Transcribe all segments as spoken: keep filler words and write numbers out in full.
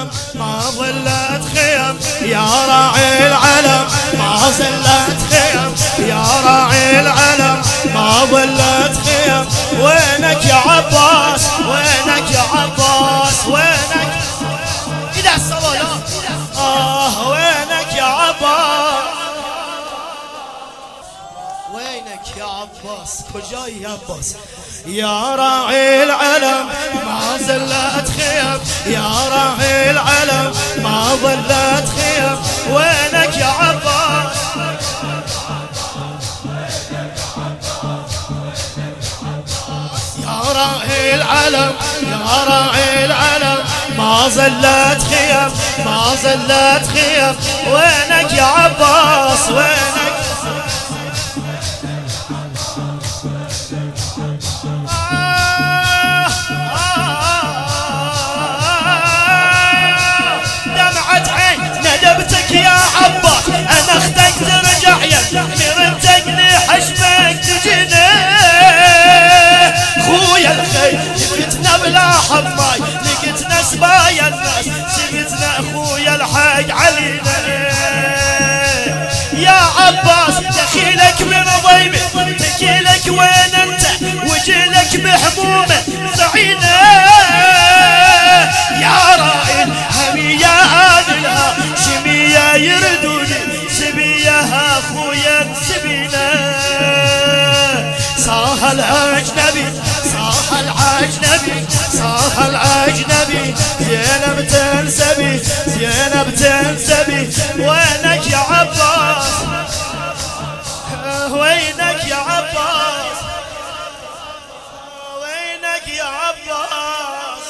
العلم ما ظلت خيم يا راعي العلم ما ظلت خيم يا راعي العلم ما ظلت خيم وينك يا عباس وينك يا عباس وينك إذا الصلاة آه وينك يا عباس وينك يا عباس كجاي يا عباس يا راعي العلم ما زلت خيم يا راعي العلم ما ظلت خيم وينك يا عباس يا راعي العلم يا راعي العلم ما زلت خيم ما زلت خيم وينك يا عباس وينك يا عباس انا اختك ترجع يا مرتك لحشمك تجينا خويا الخير لقيتنا بلا حماي لقيتنا سبايا الناس سبتنا خويا الحق علينا يا عباس دخيلك من ضيمه تكيلك وين انت وجيلك بحمومه زعينا يا راعي الحمية هذلها شمية يردوني سبيها اخويا سبينا صاح الأجنبي صاح الأجنبي صاح الأجنبي زينب تنسبي زينب تنسبي وينك يا عباس وينك يا عباس وينك يا عباس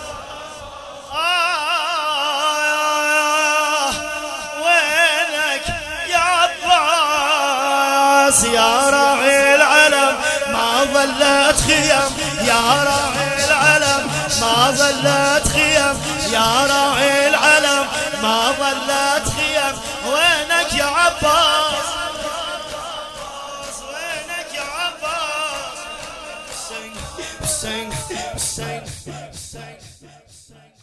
يا راعي العلم ما ظلت خيم يا راعي العلم ما ظلت خيم يا راعي العلم ما ظلت خيم وينك يا عباس وينك يا عباس حسين حسين حسين حسين